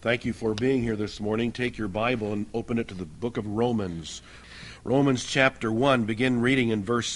Thank you for being here this morning. Take your Bible and open it to the book of Romans. Romans chapter 1, begin reading in verse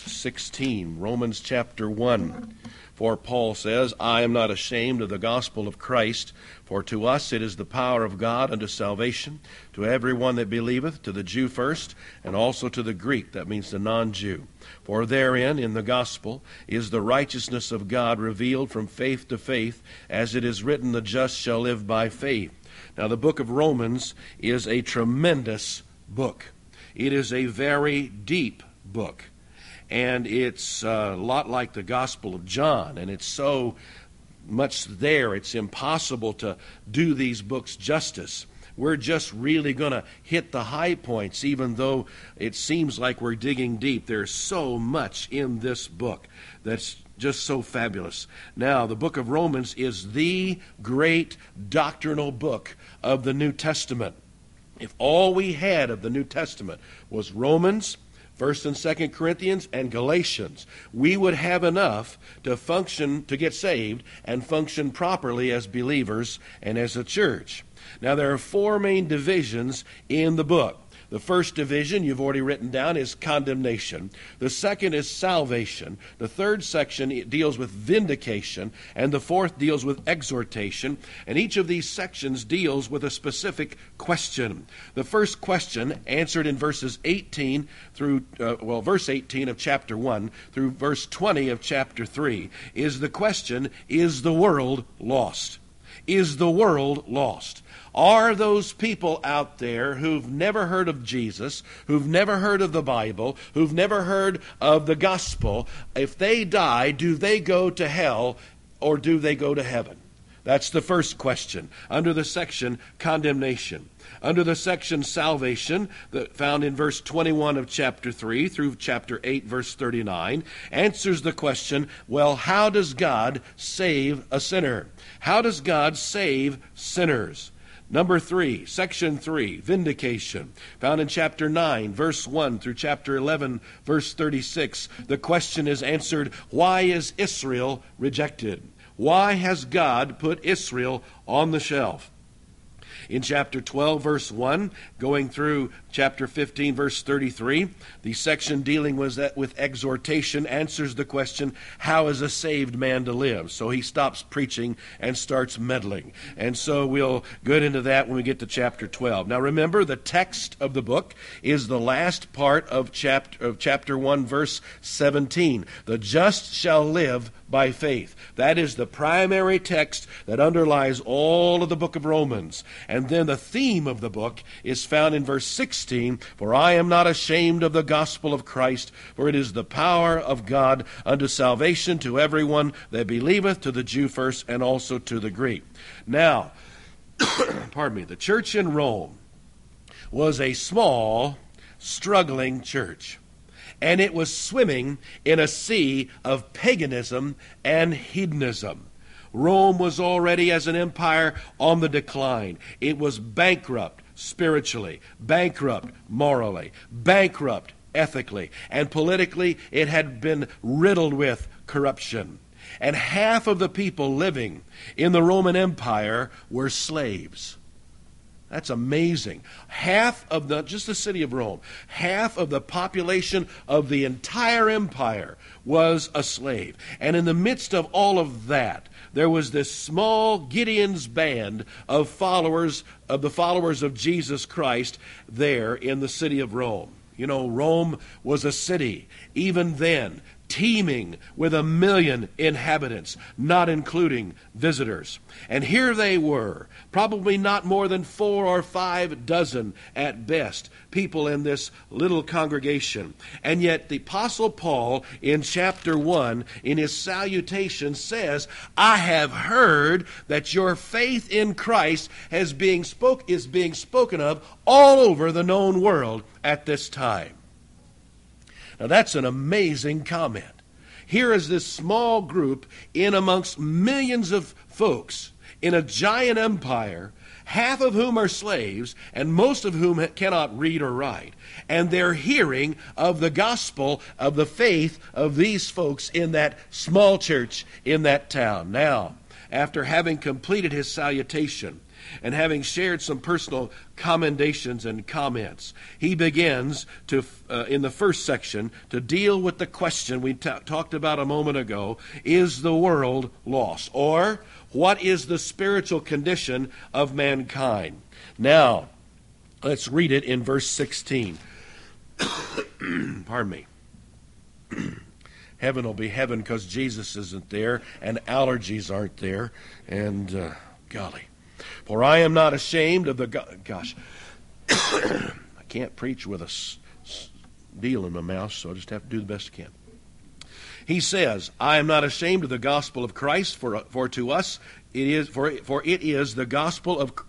16. Romans chapter 1. For Paul says, I am not ashamed of the gospel of Christ, for to us it is the power of God unto salvation, to everyone that believeth, to the Jew first, and also to the Greek, that means the non-Jew. For therein, in the gospel, is the righteousness of God revealed from faith to faith, as it is written, the just shall live by faith. Now, the book of Romans is a tremendous book. It is a very deep book. And it's a lot like the Gospel of John, and it's so much there, it's impossible to do these books justice. We're just really going to hit the high points, even though it seems like we're digging deep. There's so much in this book that's just so fabulous. Now, the book of Romans is the great doctrinal book of the New Testament. If all we had of the New Testament was Romans, 1st and 2nd Corinthians, and Galatians, we would have enough to function, to get saved, and function properly as believers and as a church. Now, there are four main divisions in the book. The first division, you've already written down, is condemnation. The second is salvation. The third section deals with vindication. And the fourth deals with exhortation. And each of these sections deals with a specific question. The first question, answered in verses 18 through, verse 18 of chapter 1 through verse 20 of chapter 3, is the question, is the world lost? Is the world lost? Are those people out there who've never heard of Jesus, who've never heard of the Bible, who've never heard of the gospel, if they die, do they go to hell or do they go to heaven? That's the first question, under the section condemnation. Under the section salvation, found in verse 21 of chapter 3 through chapter 8, verse 39, answers the question, well, how does God save a sinner? How does God save sinners? Number 3, section 3, vindication, found in chapter 9, verse 1 through chapter 11, verse 36. The question is answered, why is Israel rejected? Why has God put Israel on the shelf? In chapter 12, verse 1, going through chapter 15, verse 33, the section dealing with exhortation answers the question, how is a saved man to live? So he stops preaching and starts meddling. And so we'll get into that when we get to chapter 12. Now remember, the text of the book is the last part of chapter 1, verse 17. The just shall live by faith. That is the primary text that underlies all of the book of Romans. And then the theme of the book is found in verse 16, for I am not ashamed of the gospel of Christ, for it is the power of God unto salvation to everyone that believeth, to the Jew first, and also to the Greek. Now, the church in Rome was a small, struggling church. And it was swimming in a sea of paganism and hedonism. Rome was already, as an empire, on the decline. It was bankrupt spiritually, bankrupt morally, bankrupt ethically, and politically it had been riddled with corruption. And half of the people living in the Roman Empire were slaves. That's amazing. Half of just the city of Rome, half of the population of the entire empire was a slave. And in the midst of all of that, there was this small Gideon's band of the followers of Jesus Christ there in the city of Rome. You know, Rome was a city, even then, teeming with 1 million inhabitants, not including visitors. And here they were, probably not more than 4 or 5 dozen at best, people in this little congregation. And yet the Apostle Paul in chapter 1, in his salutation, says, I have heard that your faith in Christ is being spoken of all over the known world at this time. Now that's an amazing comment. Here is this small group in amongst millions of folks in a giant empire, half of whom are slaves and most of whom cannot read or write. And they're hearing of the gospel of the faith of these folks in that small church in that town. Now, after having completed his salutation, And having shared some personal commendations and comments, he begins to, in the first section, to deal with the question we talked about a moment ago: is the world lost? Or, what is the spiritual condition of mankind? Now, let's read it in verse 16. Pardon me. Heaven will be heaven because Jesus isn't there, and allergies aren't there, and golly. For I am not ashamed of the... Gosh, I can't preach with a deal in my mouth, so I just have to do the best I can. He says, I am not ashamed of the gospel of Christ, for to us it is the gospel of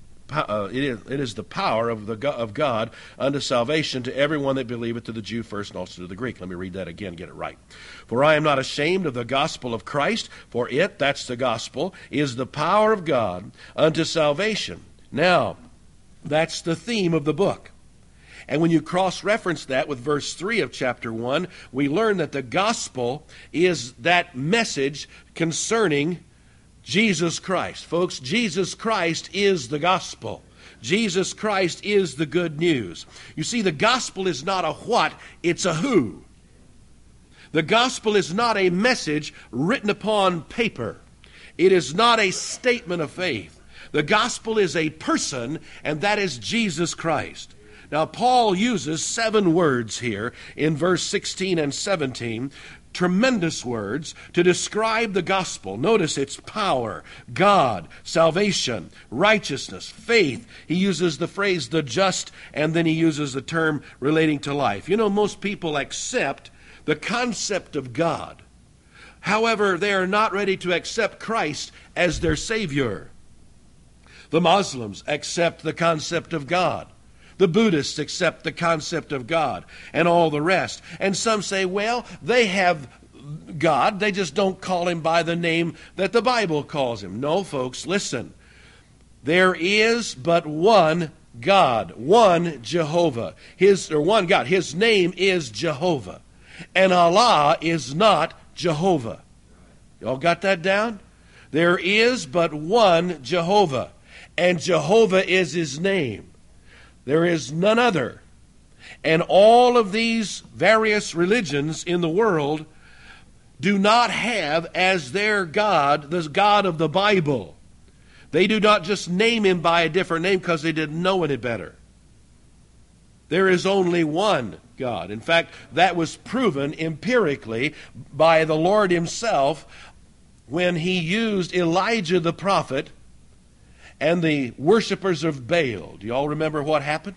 it is the power of God unto salvation to everyone that believeth, to the Jew first and also to the Greek. Let me read that again, get it right. For I am not ashamed of the gospel of Christ, for it, that's the gospel, is the power of God unto salvation. Now, that's the theme of the book. And when you cross-reference that with verse 3 of chapter 1, we learn that the gospel is that message concerning Jesus Christ. Folks, Jesus Christ is the gospel. Jesus Christ is the good news. You see, the gospel is not a what, it's a who. The gospel is not a message written upon paper. It is not a statement of faith. The gospel is a person, and that is Jesus Christ. Now, Paul uses 7 words here in verse 16 and 17, tremendous words, to describe the gospel. Notice it's power, God, salvation, righteousness, faith. He uses the phrase the just, and then he uses the term relating to life. You know, most people accept the concept of God. However, they are not ready to accept Christ as their Savior. The Muslims accept the concept of God. The Buddhists accept the concept of God, and all the rest. And some say, well, they have God, they just don't call him by the name that the Bible calls him. No, folks, listen. There is but one God, one Jehovah. One God. His name is Jehovah. And Allah is not Jehovah. Y'all got that down? There is but one Jehovah, and Jehovah is his name. There is none other. And all of these various religions in the world do not have as their God the God of the Bible. They do not just name him by a different name because they didn't know any better. There is only one God. In fact, that was proven empirically by the Lord himself when he used Elijah the prophet and the worshipers of Baal. Do you all remember what happened?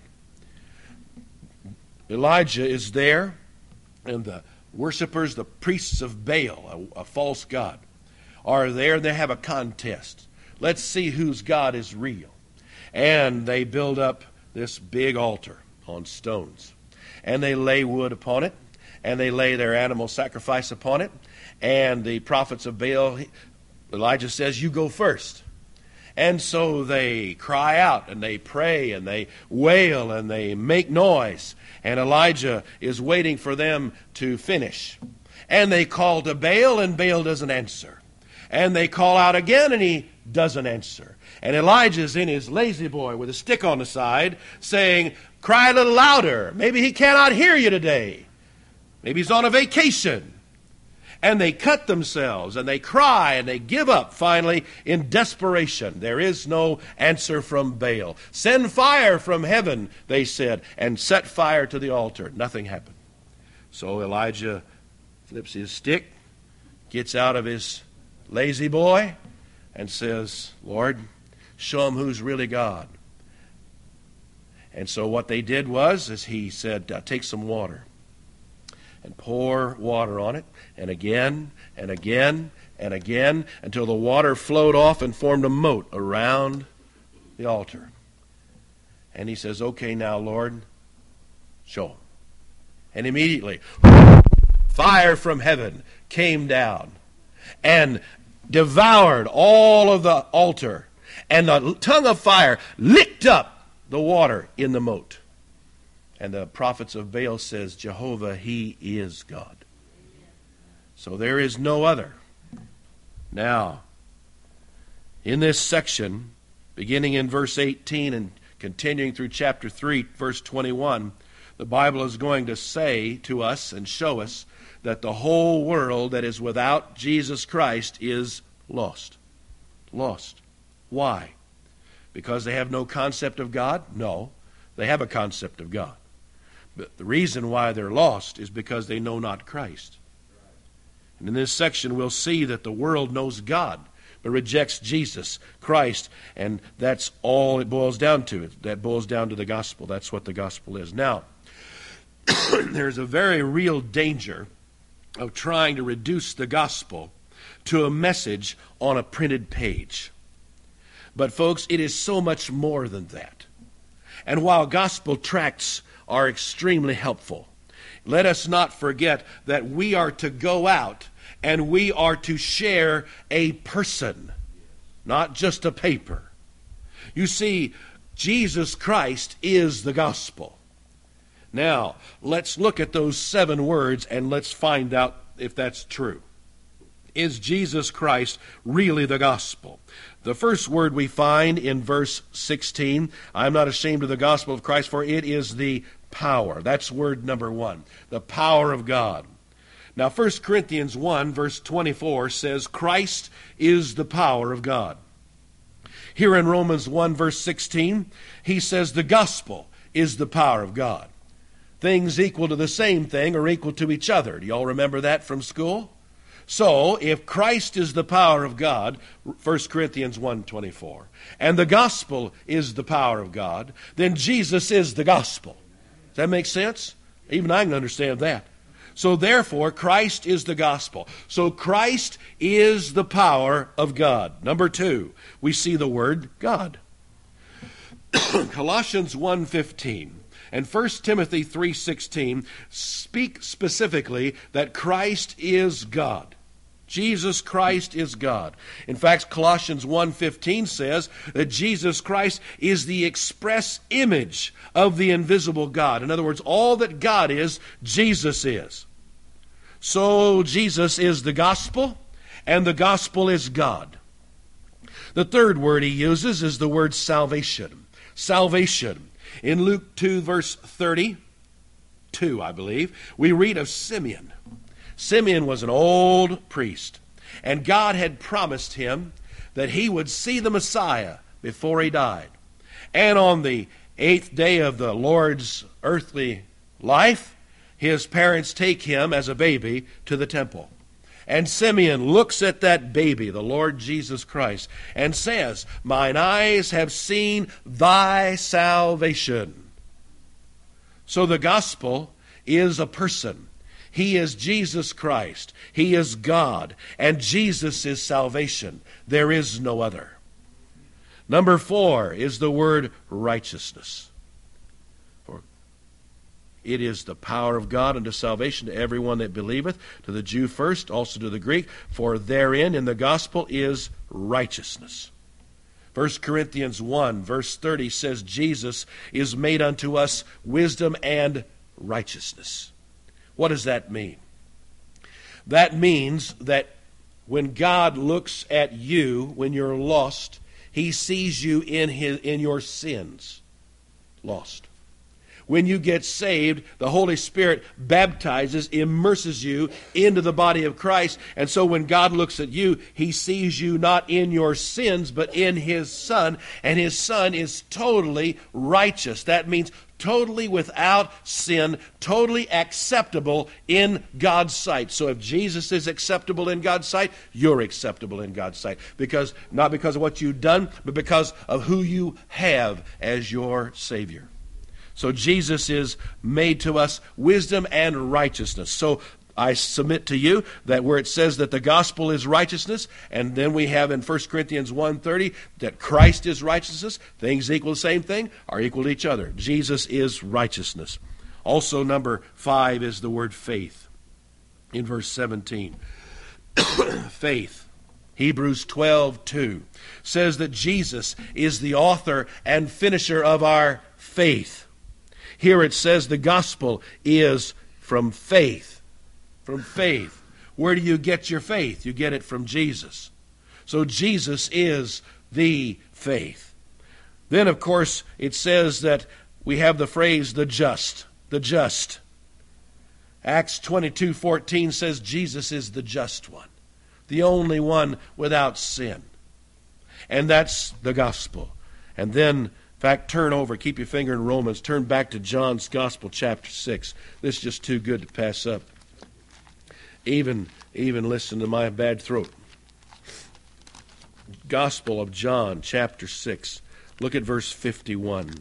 Elijah is there, and the worshipers, the priests of Baal, a false god, are there, and they have a contest. Let's see whose God is real. And they build up this big altar on stones. And they lay wood upon it, and they lay their animal sacrifice upon it. And the prophets of Baal, Elijah says, you go first. And so they cry out, and they pray, and they wail, and they make noise. And Elijah is waiting for them to finish. And they call to Baal, and Baal doesn't answer. And they call out again, and he doesn't answer. And Elijah's in his lazy boy with a stick on the side, saying, cry a little louder. Maybe he cannot hear you today. Maybe he's on a vacation. And they cut themselves, and they cry, and they give up, finally, in desperation. There is no answer from Baal. Send fire from heaven, they said, and set fire to the altar. Nothing happened. So Elijah flips his stick, gets out of his lazy boy, and says, Lord, show him who's really God. And so what they did was, as he said, take some water and pour water on it, and again, and again, and again, until the water flowed off and formed a moat around the altar. And he says, okay, now, Lord, show him. And immediately, fire from heaven came down and devoured all of the altar, and the tongue of fire licked up the water in the moat. And the prophets of Baal says, Jehovah, he is God. So there is no other. Now, in this section, Beginning in verse 18 and continuing through chapter 3, verse 21, the Bible is going to say to us and show us that the whole world that is without Jesus Christ is lost. Lost. Why? Because they have no concept of God? No, they have a concept of God. But the reason why they're lost is because they know not Christ. And in this section we'll see that the world knows God, but rejects Jesus Christ, and that's all it boils down to. That boils down to the gospel. That's what the gospel is. Now, there's a very real danger of trying to reduce the gospel to a message on a printed page. But folks, it is so much more than that. And while gospel tracts are extremely helpful, let us not forget that we are to go out and we are to share a person, not just a paper. You see, Jesus Christ is the gospel. Now, let's look at those 7 words and let's find out if that's true. Is Jesus Christ really the gospel? The first word we find in verse 16, I am not ashamed of the gospel of Christ, for it is the power. That's word number 1, the power of God. Now, 1 Corinthians 1, verse 24 says, Christ is the power of God. Here in Romans 1, verse 16, he says the gospel is the power of God. Things equal to the same thing are equal to each other. Do you all remember that from school? So, if Christ is the power of God, 1 Corinthians 1:24, and the gospel is the power of God, then Jesus is the gospel. Does that make sense? Even I can understand that. So therefore, Christ is the gospel. So Christ is the power of God. Number 2, we see the word God. Colossians 1:15 and 1 Timothy 3:16 speak specifically that Christ is God. Jesus Christ is God. In fact, Colossians 1:15 says that Jesus Christ is the express image of the invisible God. In other words, all that God is, Jesus is. So Jesus is the gospel, and the gospel is God. The third word he uses is the word salvation. Salvation. In Luke 2, verse 32, I believe, we read of Simeon. Simeon was an old priest, and God had promised him that he would see the Messiah before he died. And on the 8th day of the Lord's earthly life, his parents take him as a baby to the temple. And Simeon looks at that baby, the Lord Jesus Christ, and says, "Mine eyes have seen thy salvation." So the gospel is a person. He is Jesus Christ. He is God. And Jesus is salvation. There is no other. Number 4 is the word righteousness. For it is the power of God unto salvation to everyone that believeth, to the Jew first, also to the Greek. For therein in the gospel is righteousness. 1 Corinthians 1, verse 30 says, Jesus is made unto us wisdom and righteousness. What does that mean? That means that when God looks at you, when you're lost, he sees you in your sins. Lost. When you get saved, the Holy Spirit baptizes, immerses you into the body of Christ. And so when God looks at you, he sees you not in your sins, but in his Son. And his Son is totally righteous. That means totally without sin, totally acceptable in God's sight. So if Jesus is acceptable in God's sight, you're acceptable in God's sight. Not because of what you've done, but because of who you have as your Savior. So Jesus is made to us wisdom and righteousness. So I submit to you that where it says that the gospel is righteousness, and then we have in 1 Corinthians 1:30 that Christ is righteousness, things equal the same thing, are equal to each other. Jesus is righteousness. Also, number 5 is the word faith in verse 17. Faith. Hebrews 12:2 says that Jesus is the author and finisher of our faith. Here it says the gospel is from faith. From faith. Where do you get your faith? You get it from Jesus. So Jesus is the faith. Then, of course, it says that we have the phrase, the just. The just. Acts 22:14 says Jesus is the just one, the only one without sin. And that's the gospel. And then, in fact, turn over, keep your finger in Romans, turn back to John's Gospel, chapter 6. This is just too good to pass up. Even listen to my bad throat. Gospel of John, chapter 6. Look at verse 51.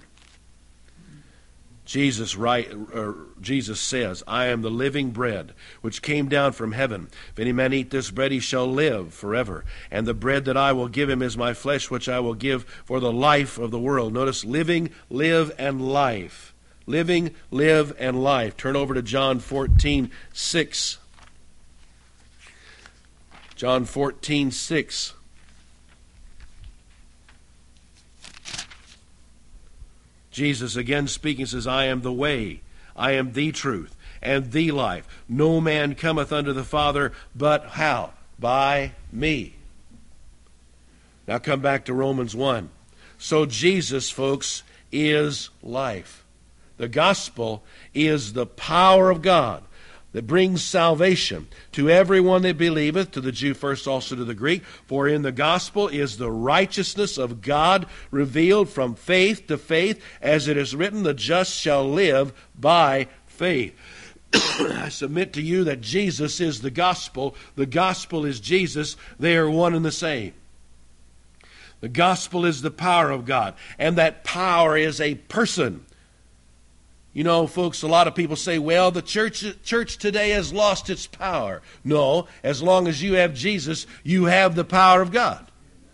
Jesus says, I am the living bread which came down from heaven. If any man eat this bread, he shall live forever. And the bread that I will give him is my flesh, which I will give for the life of the world. Notice, living, live, and life. Living, live, and life. Turn over to John 14:6. John 14:6. Jesus again speaking says, I am the way, I am the truth, and the life. No man cometh unto the Father, but how? By me. Now come back to Romans 1. So Jesus, folks, is life. The gospel is the power of God that brings salvation to everyone that believeth, to the Jew first, also to the Greek. For in the gospel is the righteousness of God revealed from faith to faith, as it is written, the just shall live by faith. I submit to you that Jesus is the gospel is Jesus. They are one and the same. The gospel is the power of God, and that power is a person. You know, folks, a lot of people say, well, the church today has lost its power. No, as long as you have Jesus, you have the power of God.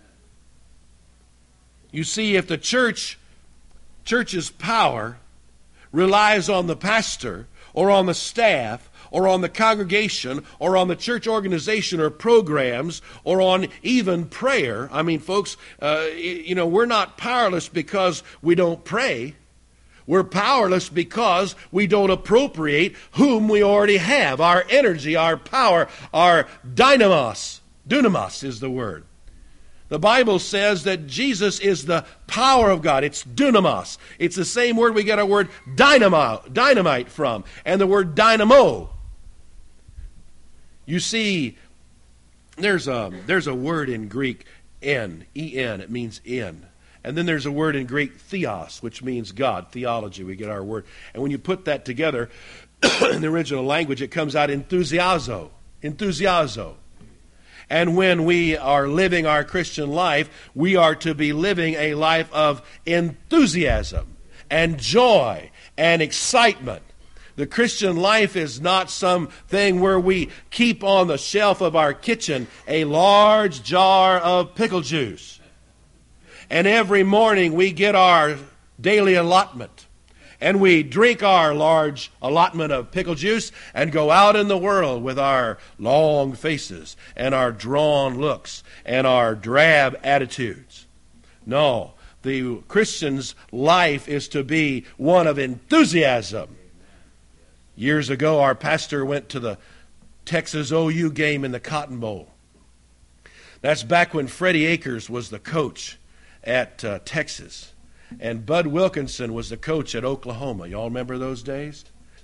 You see, if the church's power relies on the pastor or on the staff or on the congregation or on the church organization or programs or on even prayer, I mean, folks, we're not powerless because we don't pray. We're powerless because we don't appropriate whom we already have. Our energy, our power, our dynamos. Dunamis is the word. The Bible says that Jesus is the power of God. It's dunamis. It's the same word we get our word dynamite from, and the word dynamo. You see, there's a word in Greek, en, E-N. It means in. And then there's a word in Greek, theos, which means God. Theology, we get our word. And when you put that together in the original language, it comes out enthusiazo. Enthusiazo. And when we are living our Christian life, we are to be living a life of enthusiasm and joy and excitement. The Christian life is not something where we keep on the shelf of our kitchen a large jar of pickle juice. And every morning we get our daily allotment. And we drink our large allotment of pickle juice and go out in the world with our long faces and our drawn looks and our drab attitudes. No, the Christian's life is to be one of enthusiasm. Years ago, our pastor went to the Texas OU game in the Cotton Bowl. That's back when Freddie Akers was the coach at Texas. And Bud Wilkinson was the coach at Oklahoma. Y'all remember those days?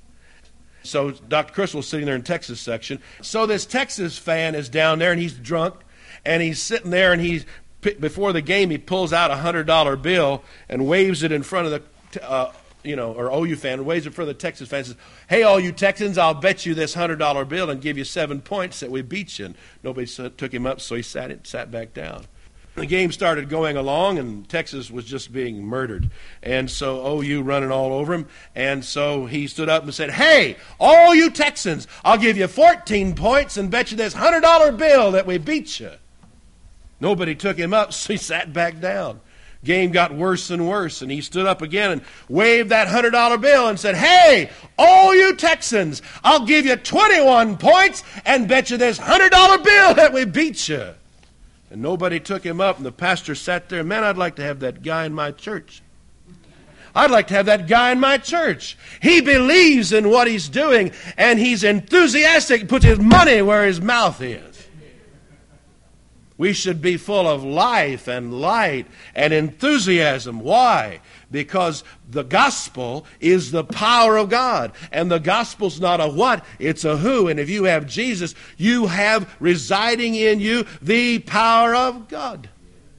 So Dr. Chris was sitting there in Texas section. So this Texas fan is down there, and he's drunk, and he's sitting there, and before the game, he pulls out a $100 bill and waves it in front of the, or OU fan, waves it in front of the Texas fan and says, hey, all you Texans, I'll bet you this $100 bill and give you 7 points that we beat you. And nobody took him up, so he sat back down. The game started going along, and Texas was just being murdered. And so OU running all over him. And so he stood up and said, hey, all you Texans, I'll give you 14 points and bet you this $100 bill that we beat you. Nobody took him up, so he sat back down. Game got worse and worse, and he stood up again and waved that $100 bill and said, hey, all you Texans, I'll give you 21 points and bet you this $100 bill that we beat you. And nobody took him up, and the pastor sat there. Man, I'd like to have that guy in my church. I'd like to have that guy in my church. He believes in what he's doing, and he's enthusiastic, puts his money where his mouth is. We should be full of life and light and enthusiasm. Why? Because the gospel is the power of God. And the gospel's not a what, it's a who. And if you have Jesus, you have residing in you the power of God.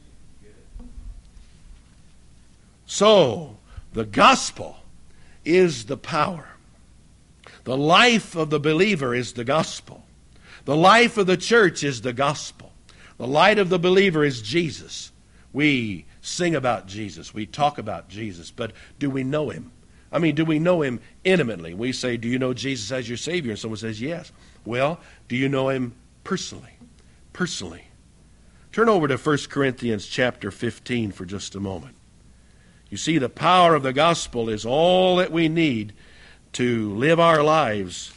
So, the gospel is the power. The life of the believer is the gospel. The life of the church is the gospel. The light of the believer is Jesus. We sing about Jesus. We talk about Jesus. But do we know Him? I mean, do we know Him intimately? We say, do you know Jesus as your Savior? And someone says, yes. Well, do you know Him personally? Personally. Turn over to 1 Corinthians chapter 15 for just a moment. You see, the power of the gospel is all that we need to live our lives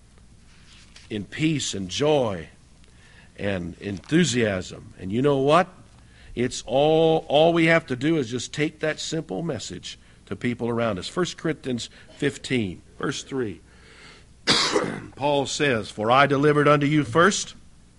in peace and joy and enthusiasm. And you know what? It's all we have to do is just take that simple message to people around us. 1 Corinthians 15, verse 3. Paul says, "For I delivered unto you first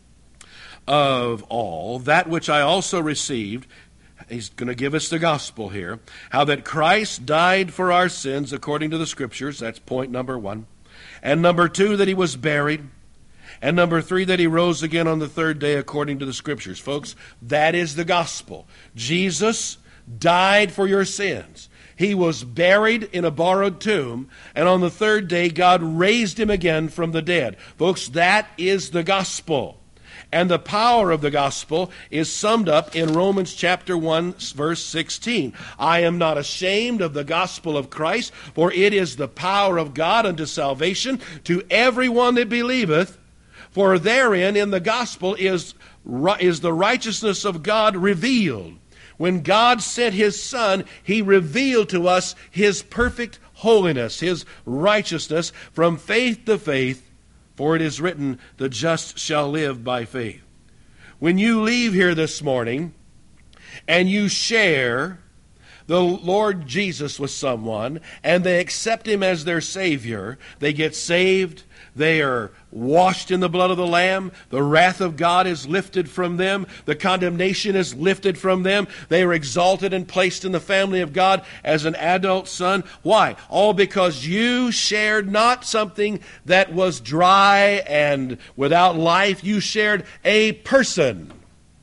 of all that which I also received." He's going to give us the gospel here. How that Christ died for our sins according to the Scriptures. That's point number 1. And number 2, that He was buried. And number 3, that He rose again on the third day according to the Scriptures. Folks, that is the gospel. Jesus died for your sins. He was buried in a borrowed tomb, and on the third day God raised Him again from the dead. Folks, that is the gospel. And the power of the gospel is summed up in Romans chapter 1, verse 16. "I am not ashamed of the gospel of Christ, for it is the power of God unto salvation to everyone that believeth. For therein, in the gospel, is the righteousness of God revealed." When God sent His Son, He revealed to us His perfect holiness, His righteousness, from faith to faith. For it is written, "The just shall live by faith." When you leave here this morning and you share the Lord Jesus with someone and they accept Him as their Savior, they get saved, they are washed in the blood of the Lamb, the wrath of God is lifted from them, the condemnation is lifted from them, they are exalted and placed in the family of God as an adult son. Why? All because you shared not something that was dry and without life, you shared a person.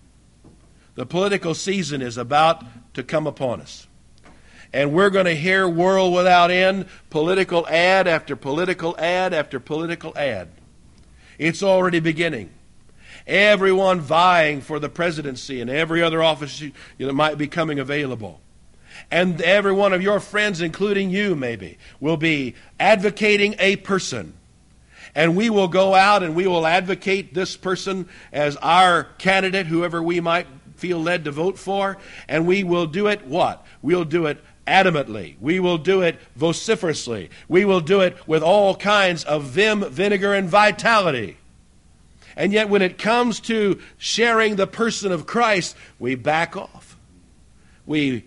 The political season is about to come upon us. And we're going to hear world without end, political ad after political ad after political ad. It's already beginning. Everyone vying for the presidency and every other office that might be coming available. And every one of your friends, including you maybe, will be advocating a person. And we will go out and we will advocate this person as our candidate, whoever we might feel led to vote for. And we will do it what? We'll do it adamantly. We will do it vociferously. We will do it with all kinds of vim, vinegar, and vitality. And yet when it comes to sharing the person of Christ, we back off. We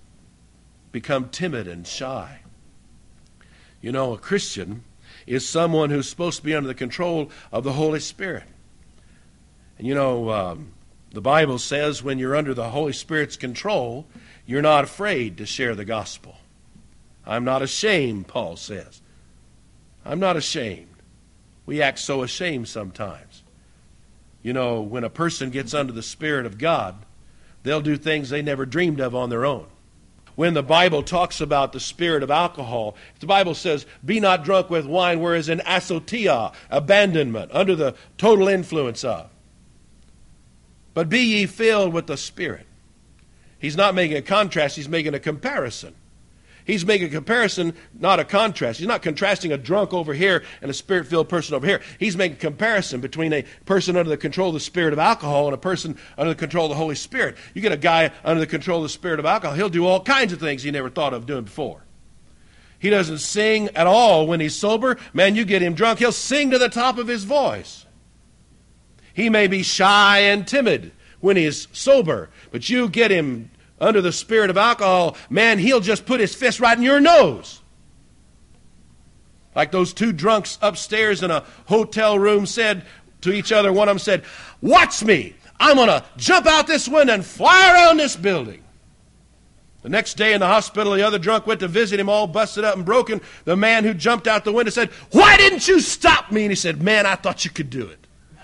become timid and shy. You know, a Christian is someone who's supposed to be under the control of the Holy Spirit. And you know, the Bible says when you're under the Holy Spirit's control, you're not afraid to share the gospel. I'm not ashamed, Paul says. I'm not ashamed. We act so ashamed sometimes. You know, when a person gets under the Spirit of God, they'll do things they never dreamed of on their own. When the Bible talks about the spirit of alcohol, the Bible says, "Be not drunk with wine, whereas in asotia, abandonment, under the total influence of. But be ye filled with the Spirit." He's not making a contrast, he's making a comparison. He's making a comparison, not a contrast. He's not contrasting a drunk over here and a Spirit-filled person over here. He's making a comparison between a person under the control of the spirit of alcohol and a person under the control of the Holy Spirit. You get a guy under the control of the spirit of alcohol, he'll do all kinds of things he never thought of doing before. He doesn't sing at all when he's sober. Man, you get him drunk, he'll sing to the top of his voice. He may be shy and timid when he's sober, but you get him under the spirit of alcohol, man, he'll just put his fist right in your nose. Like those two drunks upstairs in a hotel room said to each other, one of them said, "Watch me. I'm going to jump out this window and fly around this building. The next day in the hospital, the other drunk went to visit him, all busted up and broken. The man who jumped out the window said, "Why didn't you stop me?" And he said, "Man, I thought you could do it."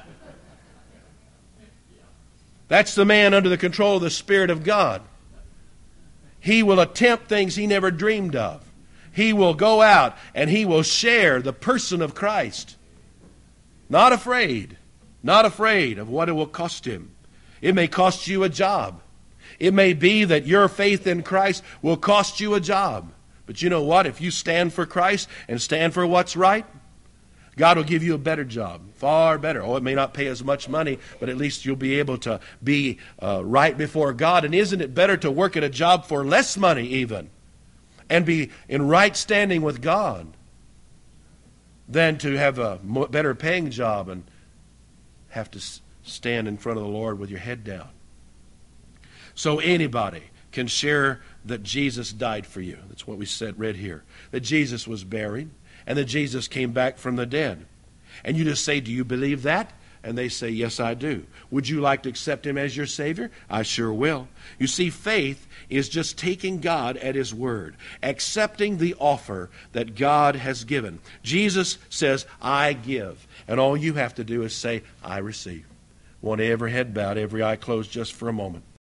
That's the man under the control of the Spirit of God. He will attempt things he never dreamed of. He will go out and he will share the person of Christ. Not afraid of what it will cost him. It may cost you a job. It may be that your faith in Christ will cost you a job. But you know what? If you stand for Christ and stand for what's right, God will give you a better job, far better. Oh, it may not pay as much money, but at least you'll be able to be right before God. And isn't it better to work at a job for less money even and be in right standing with God than to have a better paying job and have to stand in front of the Lord with your head down? So anybody can share that Jesus died for you. That's what we read here. That Jesus was buried and that Jesus came back from the dead. And you just say, "Do you believe that?" And they say, "Yes, I do." Would you like to accept Him as your Savior? I sure will. You see, faith is just taking God at His word, accepting the offer that God has given. Jesus says, "I give." And all you have to do is say, "I receive." Want every head bowed, every eye closed just for a moment.